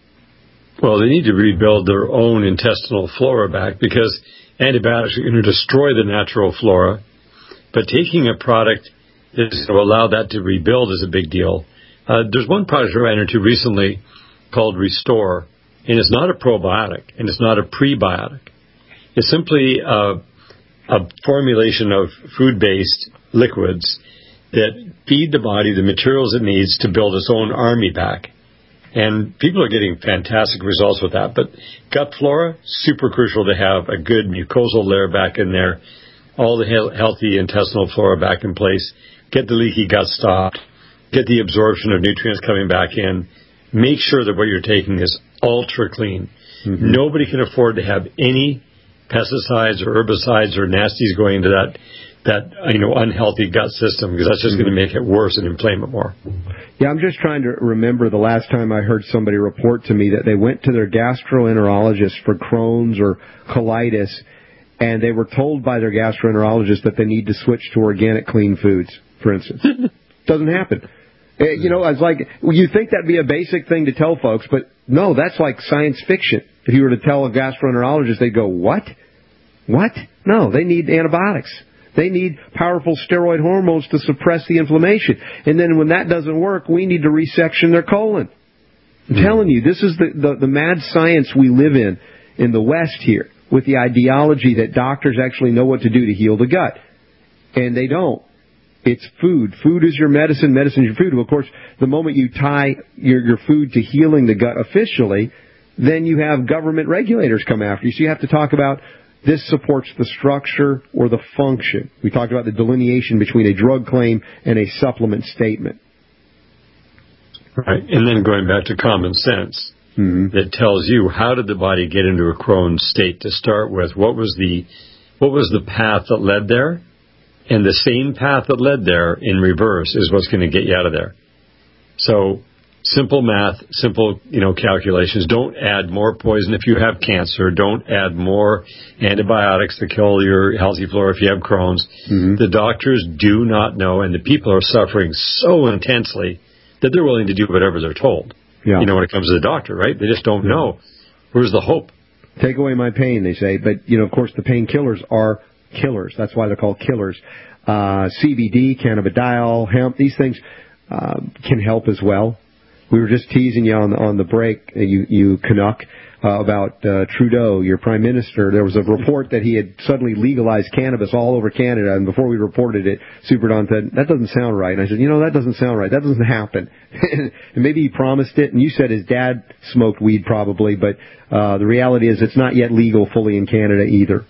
Well, they need to rebuild their own intestinal flora back because antibiotics are going to destroy the natural flora. But taking a product that is going to allow that to rebuild is a big deal. Uh, there's one product I ran into recently called Restore, and it's not a probiotic, and it's not a prebiotic. It's simply a, a formulation of food-based liquids that feed the body the materials it needs to build its own army back. And people are getting fantastic results with that. But gut flora, super crucial to have a good mucosal layer back in there, all the he- healthy intestinal flora back in place, get the leaky gut stopped, get the absorption of nutrients coming back in, make sure that what you're taking is ultra clean. Mm-hmm. Nobody can afford to have any pesticides or herbicides or nasties going into that that you know unhealthy gut system, because that's just mm-hmm. going to make it worse and inflame it more. Yeah, I'm just trying to remember the last time I heard somebody report to me that they went to their gastroenterologist for Crohn's or colitis, and they were told by their gastroenterologist that they need to switch to organic clean foods, for instance. Doesn't happen. You know, I was like, well, you think that'd be a basic thing to tell folks, but no, that's like science fiction. If you were to tell a gastroenterologist, they'd go, what? What? No, they need antibiotics. They need powerful steroid hormones to suppress the inflammation. And then when that doesn't work, we need to resection their colon. I'm mm-hmm. telling you, this is the, the, the mad science we live in in the West here, with the ideology that doctors actually know what to do to heal the gut. And they don't. It's food. Food is your medicine. Medicine is your food. Well, of course, the moment you tie your, your food to healing the gut officially, then you have government regulators come after you. So you have to talk about this supports the structure or the function. We talked about the delineation between a drug claim and a supplement statement. Right. And then going back to common sense, mm-hmm. that tells you how did the body get into a Crohn's state to start with? What was the what was the path that led there? And the same path that led there in reverse is what's going to get you out of there. So simple math, simple, you know, calculations. Don't add more poison if you have cancer. Don't add more antibiotics to kill your healthy flora if you have Crohn's. Mm-hmm. The doctors do not know, and the people are suffering so intensely that they're willing to do whatever they're told. Yeah. You know, when it comes to the doctor, right? They just don't yeah. know. Where's the hope? Take away my pain, they say. But, you know, of course, the painkillers are killers. That's why they're called killers. Uh, C B D, cannabidiol, hemp, these things uh, can help as well. We were just teasing you on the, on the break, you, you Canuck, uh, about uh, Trudeau, your prime minister. There was a report that he had suddenly legalized cannabis all over Canada, and before we reported it, Super Don said, that doesn't sound right. And I said, you know, that doesn't sound right. That doesn't happen. And maybe he promised it, and you said his dad smoked weed probably, but uh, the reality is it's not yet legal fully in Canada either.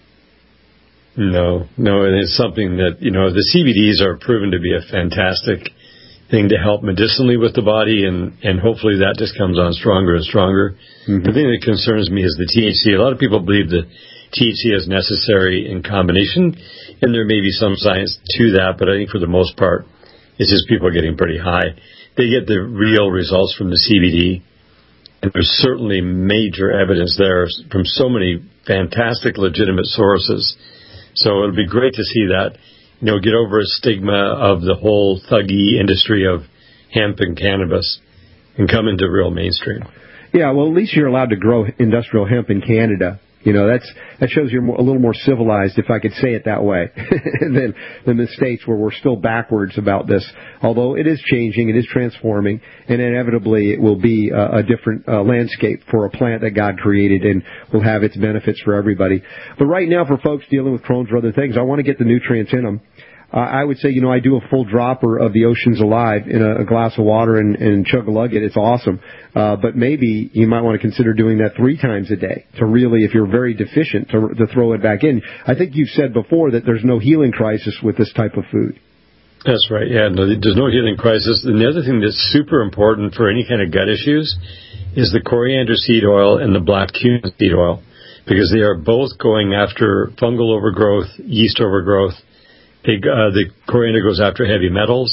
No, no, and it's something that, you know, the C B Ds are proven to be a fantastic thing to help medicinally with the body, and, and hopefully that just comes on stronger and stronger. Mm-hmm. The thing that concerns me is the T H C. A lot of people believe the T H C is necessary in combination, and there may be some science to that, but I think for the most part, it's just people getting pretty high. They get the real results from the C B D, and there's certainly major evidence there from so many fantastic, legitimate sources. So it'll be great to see that, you know, get over a stigma of the whole thuggy industry of hemp and cannabis and come into real mainstream. Yeah, well, at least you're allowed to grow industrial hemp in Canada. You know, that's that shows you're more, a little more civilized, if I could say it that way, than, than the States where we're still backwards about this. Although it is changing, it is transforming, and inevitably it will be a, a different uh, landscape for a plant that God created and will have its benefits for everybody. But right now, for folks dealing with Crohn's or other things, I want to get the nutrients in them. Uh, I would say, you know, I do a full dropper of the Oceans Alive in a, a glass of water and, and chug a lug it. It's awesome. Uh, but maybe you might want to consider doing that three times a day to really, if you're very deficient, to, to throw it back in. I think you've said before that there's no healing crisis with this type of food. That's right. Yeah, no, there's no healing crisis. And the other thing that's super important for any kind of gut issues is the coriander seed oil and the black cumin seed oil, because they are both going after fungal overgrowth, yeast overgrowth. They, uh, the coriander goes after heavy metals.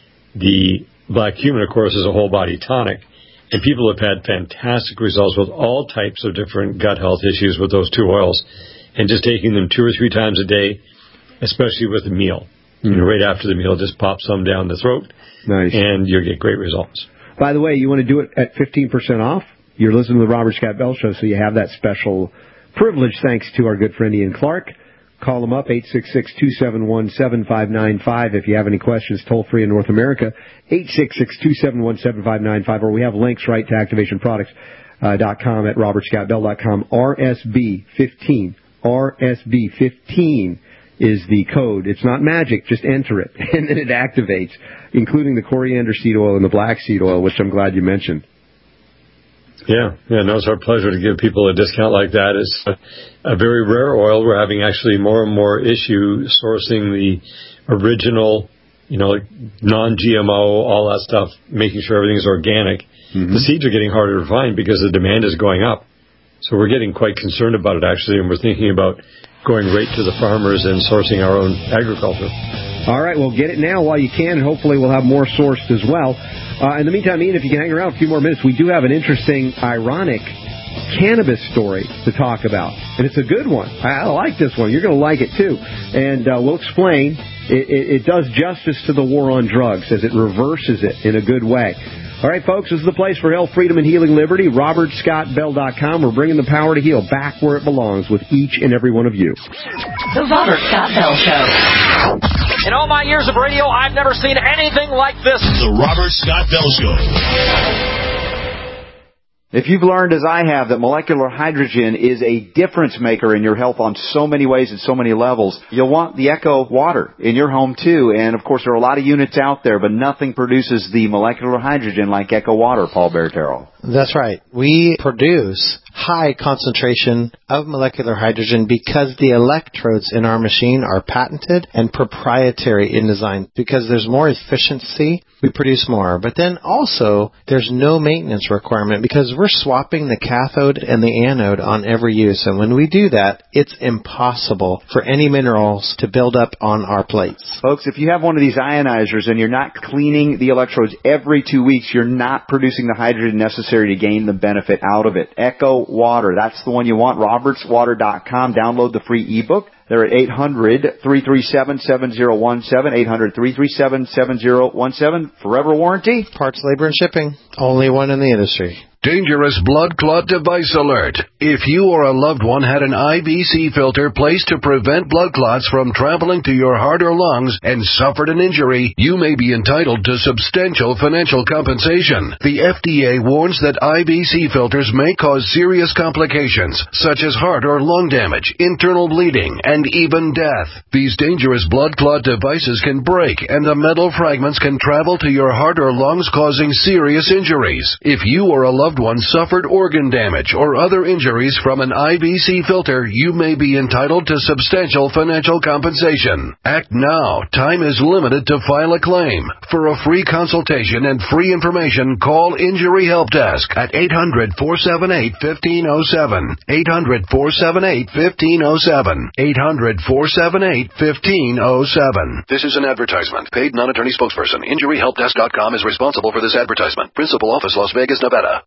The black cumin, of course, is a whole body tonic. And people have had fantastic results with all types of different gut health issues with those two oils. And just taking them two or three times a day, especially with a meal. You know, right after the meal, just pop some down the throat, nice, and you'll get great results. By the way, you want to do it at fifteen percent off? You're listening to the Robert Scott Bell Show, so you have that special privilege thanks to our good friend Ian Clark. Call him up, eight six six, two seven one, seven five nine five. If you have any questions, toll free in North America, eight six six, two seven one, seven five nine five, or we have links right to activation products dot com at robert scott bell dot com. R S B fifteen. R S B fifteen. Is the code. It's not magic, just enter it, and then it activates, including the coriander seed oil and the black seed oil, which I'm glad you mentioned. Yeah, yeah, no, it's our pleasure to give people a discount like that. It's a, a very rare oil. We're having actually more and more issue sourcing the original, you know, non-G M O, all that stuff, making sure everything's organic. Mm-hmm. The seeds are getting harder to find because the demand is going up. So we're getting quite concerned about it, actually, and we're thinking about going right to the farmers and sourcing our own agriculture. All right, well, get it now while you can, and hopefully we'll have more sourced as well. Uh, in the meantime, Ian, if you can hang around a few more minutes, we do have an interesting, ironic cannabis story to talk about, and it's a good one. I, I like this one. You're going to like it, too. And uh, we'll explain. It, it, it does justice to the war on drugs as it reverses it in a good way. All right, folks, this is the place for health, freedom, and healing liberty. robert scott bell dot com. We're bringing the power to heal back where it belongs with each and every one of you. The Robert Scott Bell Show. In all my years of radio, I've never seen anything like this. The Robert Scott Bell Show. If you've learned, as I have, that molecular hydrogen is a difference maker in your health on so many ways and so many levels, you'll want the Echo Water in your home, too. And, of course, there are a lot of units out there, but nothing produces the molecular hydrogen like Echo Water, Paul Bertero. That's right. We produce high concentration of molecular hydrogen because the electrodes in our machine are patented and proprietary in design. Because there's more efficiency, we produce more. But then also, there's no maintenance requirement because we're swapping the cathode and the anode on every use. And when we do that, it's impossible for any minerals to build up on our plates. Folks, if you have one of these ionizers and you're not cleaning the electrodes every two weeks, you're not producing the hydrogen necessary to gain the benefit out of it. Echo Water, that's the one you want. roberts water dot com. Download the free ebook. They're at eight hundred, three three seven, seven zero one seven, eight hundred, three three seven, seven zero one seven. Forever warranty. Parts, labor, and shipping. Only one in the industry. Dangerous blood clot device alert. If you or a loved one had an I V C filter placed to prevent blood clots from traveling to your heart or lungs and suffered an injury, you may be entitled to substantial financial compensation. The F D A warns that I V C filters may cause serious complications, such as heart or lung damage, internal bleeding, and even death. These dangerous blood clot devices can break, and the metal fragments can travel to your heart or lungs, causing serious injuries. If you or a loved one suffered organ damage or other injuries from an I V C filter, you may be entitled to substantial financial compensation. Act now. Time is limited to file a claim. For a free consultation and free information, call Injury Help Desk at eight hundred, four seven eight, one five zero seven. eight hundred, four seven eight, one five zero seven. eight hundred, four seven eight, one five zero seven. This is an advertisement. Paid non-attorney spokesperson. Injury Help Desk dot com is responsible for this advertisement. Principal office, Las Vegas, Nevada.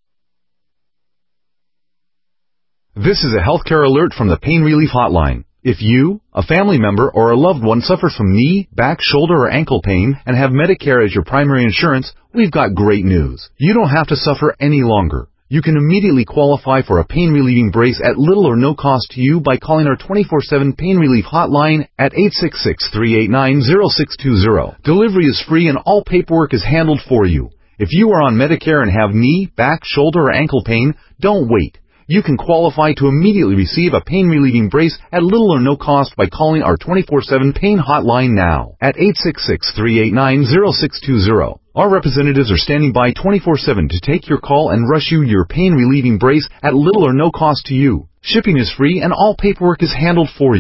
This is a healthcare alert from the Pain Relief Hotline. If you, a family member, or a loved one suffer from knee, back, shoulder, or ankle pain and have Medicare as your primary insurance, we've got great news. You don't have to suffer any longer. You can immediately qualify for a pain-relieving brace at little or no cost to you by calling our twenty-four seven Pain Relief Hotline at eight six six, three eight nine, zero six two zero. Delivery is free and all paperwork is handled for you. If you are on Medicare and have knee, back, shoulder, or ankle pain, don't wait. You can qualify to immediately receive a pain-relieving brace at little or no cost by calling our twenty-four seven Pain Hotline now at eight six six, three eight nine, zero six two zero. Our representatives are standing by twenty-four seven to take your call and rush you your pain-relieving brace at little or no cost to you. Shipping is free and all paperwork is handled for you.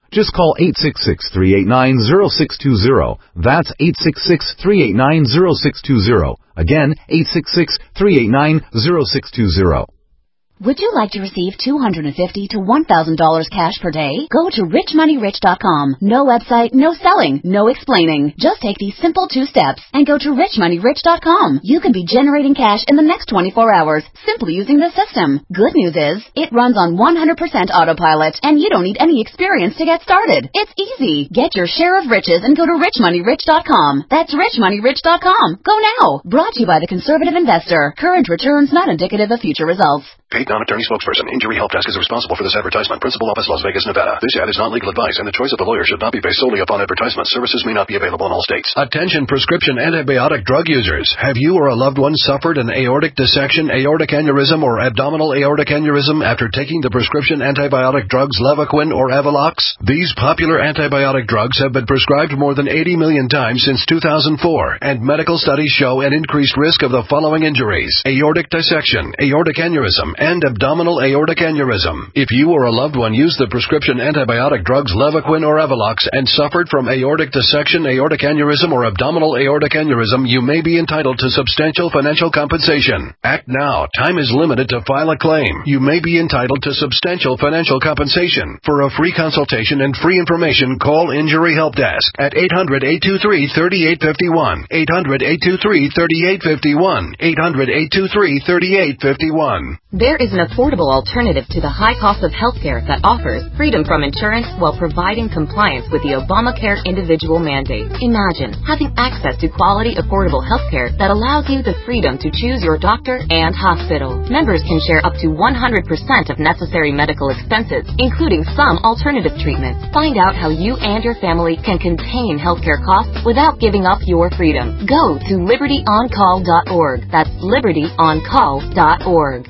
Just call eight six six, three eight nine, zero six two zero. That's eight six six, three eight nine, zero six two zero. Again, eight six six, three eight nine, zero six two zero. Would you like to receive two hundred fifty dollars to one thousand dollars cash per day? Go to rich money rich dot com. No website, no selling, no explaining. Just take these simple two steps and go to rich money rich dot com. You can be generating cash in the next twenty-four hours simply using the system. Good news is, it runs on one hundred percent autopilot and you don't need any experience to get started. It's easy. Get your share of riches and go to rich money rich dot com. That's rich money rich dot com. Go now. Brought to you by the Conservative Investor. Current returns not indicative of future results. Paid non-attorney spokesperson. Injury Help Desk is responsible for this advertisement. Principal office, Las Vegas, Nevada. This ad is not legal advice, and the choice of a lawyer should not be based solely upon advertisement. Services may not be available in all states. Attention prescription antibiotic drug users. Have you or a loved one suffered an aortic dissection, aortic aneurysm, or abdominal aortic aneurysm after taking the prescription antibiotic drugs Levaquin or Avelox? These popular antibiotic drugs have been prescribed more than eighty million times since two thousand four, and medical studies show an increased risk of the following injuries: aortic dissection, aortic aneurysm, and abdominal aortic aneurysm. If you or a loved one used the prescription antibiotic drugs Levaquin or Avelox and suffered from aortic dissection, aortic aneurysm, or abdominal aortic aneurysm, you may be entitled to substantial financial compensation. Act now. Time is limited to file a claim. You may be entitled to substantial financial compensation. For a free consultation and free information, call Injury Help Desk at eight hundred, eight two three, three eight five one, eight hundred, eight two three, three eight five one, eight hundred, eight two three, three eight five one. There is an affordable alternative to the high cost of healthcare that offers freedom from insurance while providing compliance with the Obamacare individual mandate. Imagine having access to quality, affordable healthcare that allows you the freedom to choose your doctor and hospital. Members can share up to one hundred percent of necessary medical expenses, including some alternative treatments. Find out how you and your family can contain healthcare costs without giving up your freedom. Go to liberty on call dot org. That's liberty on call dot org.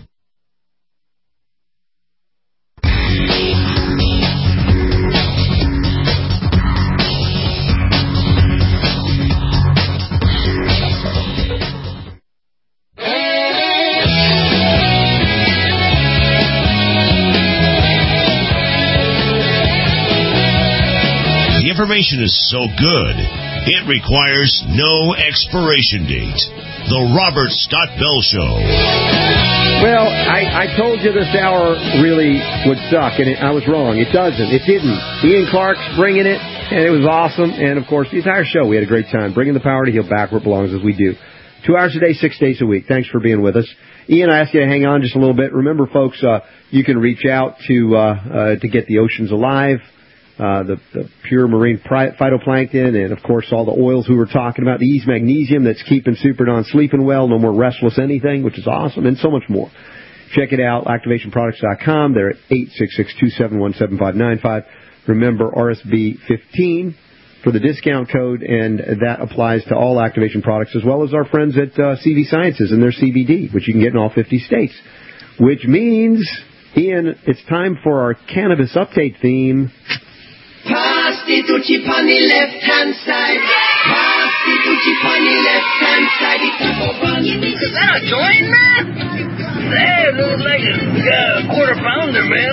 Information is so good, it requires no expiration date. The Robert Scott Bell Show. Well, I, I told you this hour really would suck, and it, I was wrong. It doesn't. It didn't. Ian Clark's bringing it, and it was awesome. And, of course, the entire show, we had a great time bringing the power to heal back where it belongs, as we do. Two hours a day, six days a week. Thanks for being with us. Ian, I asked you to hang on just a little bit. Remember, folks, uh, you can reach out to uh, uh, to get the oceans alive. Uh, the, the pure marine phytoplankton, and, of course, all the oils we were talking about, the Ease Magnesium that's keeping Superdon sleeping well, no more restless anything, which is awesome, and so much more. Check it out, activation products dot com. They're at eight six six, two seven one, seven five nine five. Remember, R S B fifteen for the discount code, and that applies to all Activation products, as well as our friends at uh, C V Sciences and their C B D, which you can get in all fifty states. Which means, Ian, it's time for our cannabis update theme. Pass the Dutchie on the left hand side. Pass the Dutchie on the left hand side. Is that a joint, man? That looks like a uh, quarter pounder, man.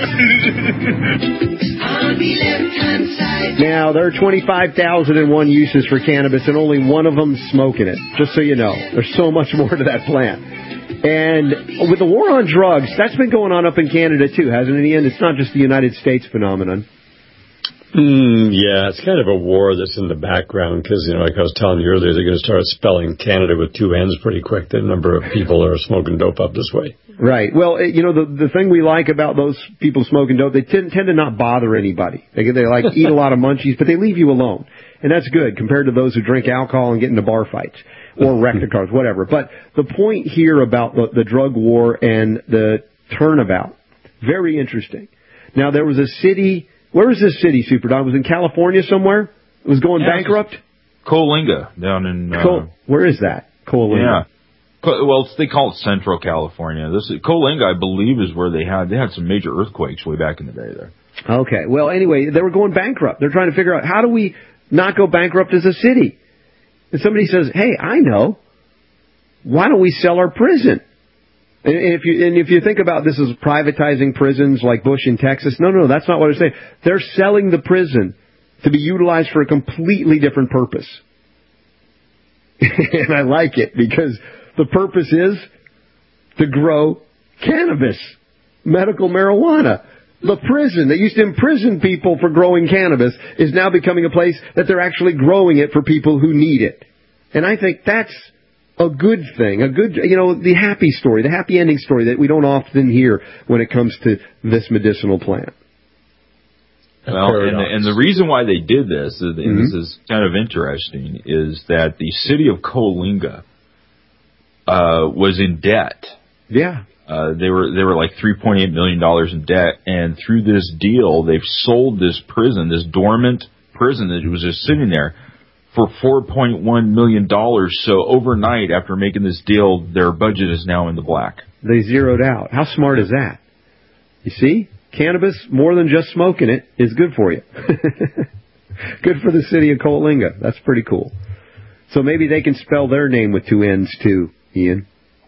On the left hand side. Now, there are twenty-five thousand one uses for cannabis, and only one of them smoking it. Just so you know, there's so much more to that plant. And with the war on drugs, that's been going on up in Canada too, hasn't it, Ian? It's not just the United States phenomenon. Mm, yeah, it's kind of a war that's in the background because, you know, like I was telling you earlier, they're going to start spelling Canada with two N's pretty quick, the number of people that are smoking dope up this way. Right. Well, you know, the the thing we like about those people smoking dope, they tend, tend to not bother anybody. They, they like eat a lot of munchies, but they leave you alone. And that's good compared to those who drink alcohol and get into bar fights or wreck the cars, whatever. But the point here about the, the drug war and the turnabout, very interesting. Now, there was a city... Where is this city, Superdon? Was it in California somewhere? It was going yeah, bankrupt? Coalinga, down in... Uh, Col- Where is that? Coalinga. Yeah. Well, they call it Central California. This is, Coalinga, I believe, is where they had they had some major earthquakes way back in the day there. Okay. Well, anyway, they were going bankrupt. They're trying to figure out, how do we not go bankrupt as a city? And somebody says, hey, I know. Why don't we sell our prison? And if you and if you think about this as privatizing prisons like Bush in Texas, no, no, that's not what I'm saying. They're selling the prison to be utilized for a completely different purpose. And I like it because the purpose is to grow cannabis, medical marijuana. The prison that used to imprison people for growing cannabis is now becoming a place that they're actually growing it for people who need it. And I think that's a good thing, a good, you know, the happy story, the happy ending story that we don't often hear when it comes to this medicinal plant. Well, and the, and the reason why they did this, and mm-hmm. this is kind of interesting, is that the city of Coalinga uh, was in debt. Yeah. Uh, they were they were like three point eight million dollars in debt, and through this deal, they've sold this prison, this dormant prison that was just sitting there, for four point one million dollars. So overnight, after making this deal, their budget is now in the black. They zeroed out. How smart is that? You see? Cannabis, more than just smoking it, is good for you. Good for the city of Coalinga. That's pretty cool. So maybe they can spell their name with two N's too, Ian.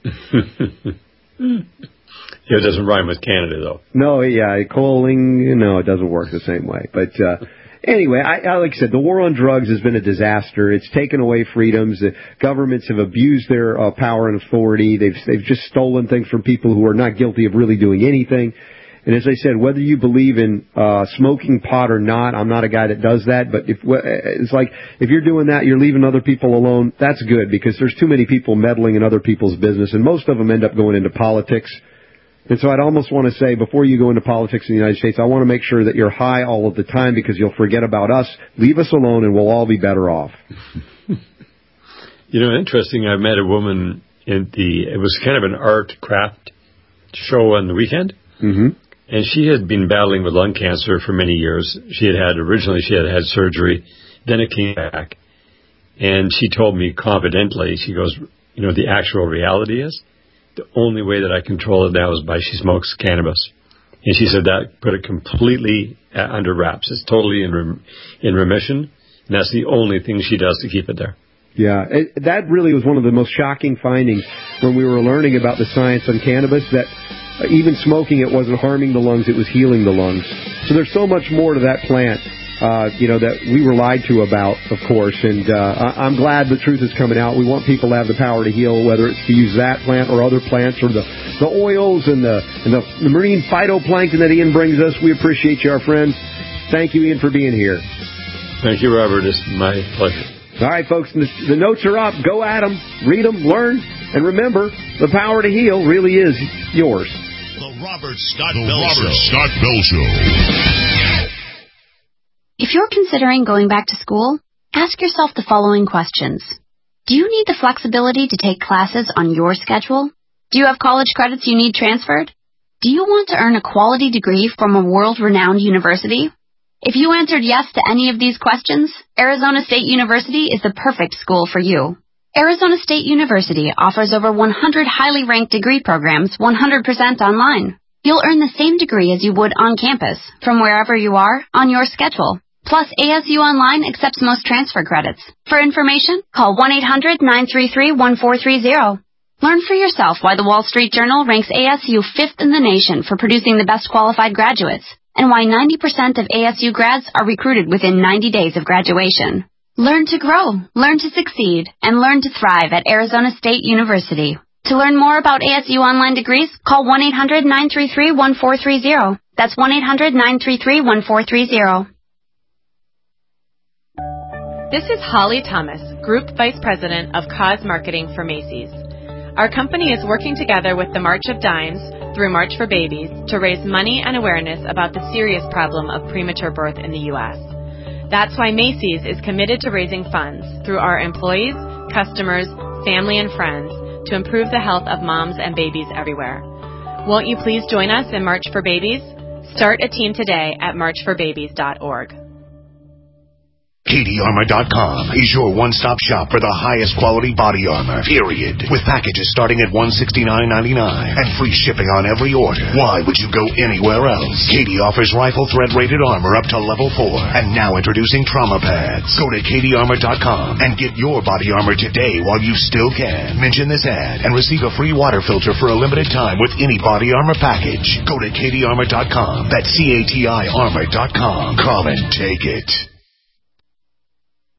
Yeah, it doesn't rhyme with Canada, though. No, yeah, Coalinga, no, it doesn't work the same way. But uh, anyway, I, I, like I said, the war on drugs has been a disaster. It's taken away freedoms. The governments have abused their uh, power and authority. They've they've just stolen things from people who are not guilty of really doing anything. And as I said, whether you believe in uh smoking pot or not, I'm not a guy that does that, but if it's like, if you're doing that, you're leaving other people alone, that's good, because there's too many people meddling in other people's business, and most of them end up going into politics. And so I'd almost want to say, before you go into politics in the United States, I want to make sure that you're high all of the time, because you'll forget about us. Leave us alone, and we'll all be better off. You know, interesting, I met a woman in the, it was kind of an art craft show on the weekend. Mm-hmm. And she had been battling with lung cancer for many years. She had had, originally she had had surgery, then it came back. And she told me confidently, she goes, you know, the actual reality is, the only way that I control it now is by she smokes cannabis. And she said that put it completely under wraps. It's totally in rem- in remission, and that's the only thing she does to keep it there. Yeah, it, that really was one of the most shocking findings when we were learning about the science on cannabis, that even smoking it wasn't harming the lungs, it was healing the lungs. So there's so much more to that plant, uh, you know, that we were lied to about, of course, and uh, I'm glad the truth is coming out. We want people to have the power to heal, whether it's to use that plant or other plants, or the, the oils and, the, and the, the marine phytoplankton that Ian brings us. We appreciate you, our friend. Thank you, Ian, for being here. Thank you, Robert. It's my pleasure. All right, folks, the notes are up. Go at them, read them, learn, and remember, the power to heal really is yours. The Robert Scott the Bell Robert Show. Scott Bell Show. If you're considering going back to school, ask yourself the following questions. Do you need the flexibility to take classes on your schedule? Do you have college credits you need transferred? Do you want to earn a quality degree from a world-renowned university? If you answered yes to any of these questions, Arizona State University is the perfect school for you. Arizona State University offers over one hundred highly ranked degree programs one hundred percent online. You'll earn the same degree as you would on campus, from wherever you are, on your schedule. Plus, A S U Online accepts most transfer credits. For information, call one eight hundred nine three three one four three zero. Learn for yourself why the Wall Street Journal ranks A S U fifth in the nation for producing the best qualified graduates, and why ninety percent of A S U grads are recruited within ninety days of graduation. Learn to grow, learn to succeed, and learn to thrive at Arizona State University. To learn more about A S U online degrees, call one eight hundred nine three three one four three zero. That's one eight hundred nine three three one four three zero. This is Holly Thomas, Group Vice President of Cause Marketing for Macy's. Our company is working together with the March of Dimes through March for Babies to raise money and awareness about the serious problem of premature birth in the U S That's why Macy's is committed to raising funds through our employees, customers, family, and friends to improve the health of moms and babies everywhere. Won't you please join us in March for Babies? Start a team today at march for babies dot org. K D Armor dot com is your one-stop shop for the highest quality body armor, period. With packages starting at one hundred sixty-nine ninety-nine and free shipping on every order. Why would you go anywhere else? K D offers rifle thread-rated armor up to level four. And now introducing trauma pads. Go to K D Armor dot com and get your body armor today while you still can. Mention this ad and receive a free water filter for a limited time with any body armor package. Go to K D Armor dot com. That's C A T I Armor dot com. Call and take it.